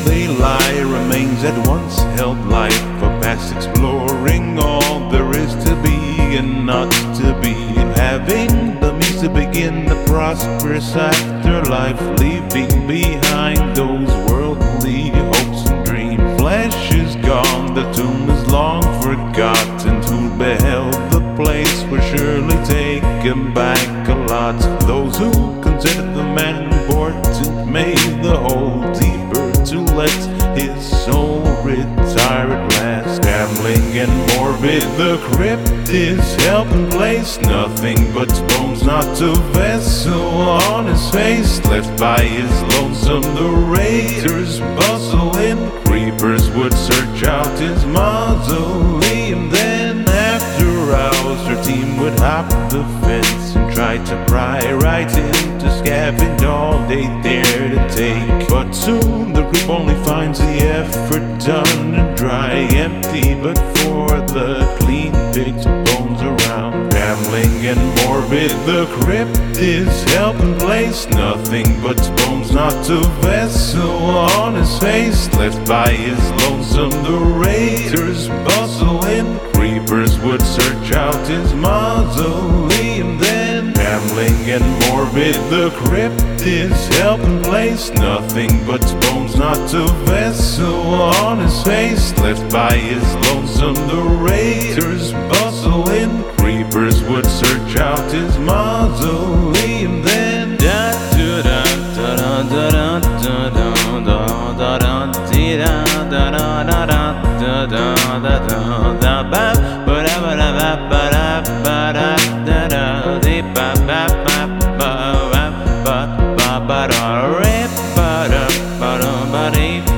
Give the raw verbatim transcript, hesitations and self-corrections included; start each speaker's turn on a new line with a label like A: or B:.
A: they lie, remains that once held life, a past exploring all there is to be and not to be, and having the means to begin the prosperous afterlife, leaving behind those worldly hopes and dreams. Flesh is gone, the tomb is long forgotten. Who beheld the place will surely taken back a lot. Those who consider the man important made the hole deeper to let his soul retire at last. Gambling and morbid, the crypt is held in place. Nothing but bones, not a vessel on his face. Left by his lonesome, the raiders bustle in. Creepers would search out his mausoleum. Then after hours, her team would hop the fence and try to pry right in to scavenge all they dare to take. But soon the group only finds the effort done and dry, empty but for the clean picked bones around. Rambling and morbid, the crypt is held in place. Nothing but bones, not a vessel on his face. Left by his lonesome, the raiders bustle in. Creepers would search out his mausoleum. Then rambling and morbid, the crypt is held in place. Nothing but bones, not a vessel on his face. Left by his lonesome, the raiders bustle in. Creepers would search out his mausoleum. Then da da da da da da da da da da da da da da da da da da da ba ba da ba da ba ba da ba da da da di ba ba ba ba ba ba ba ba da re ba da ba da ba di.